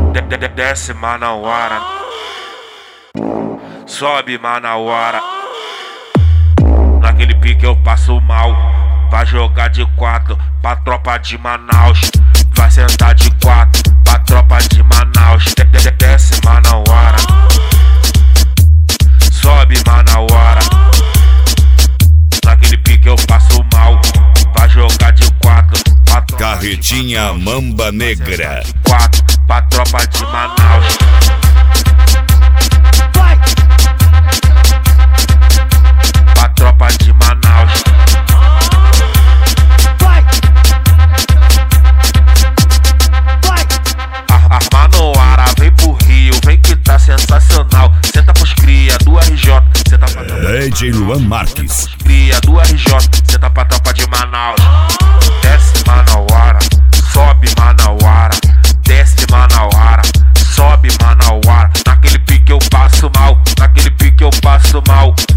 Desce Manauara, sobe Manauara. Naquele pique eu passo mal. Vai jogar de 4 pra tropa de Manaus. Vai sentar de 4 pra tropa de Manaus. Desce Manauara, sobe Manauara. Naquele pique eu passo mal. Vai jogar de 4 pra tropa Carretinha Mamba Negra. 4 pra tropa de Manaus. Pra tropa de Manaus. Manauara, vem pro Rio, vem que tá sensacional. Senta pros cria do RJ, senta pra DJ Luan Marques. Cria do RJ, senta pra tropa de Manaus. Desce Manauara, sobe Manauara. Desce Manauara, sobe Manauara. Naquele pique eu passo mal, naquele pique eu passo mal.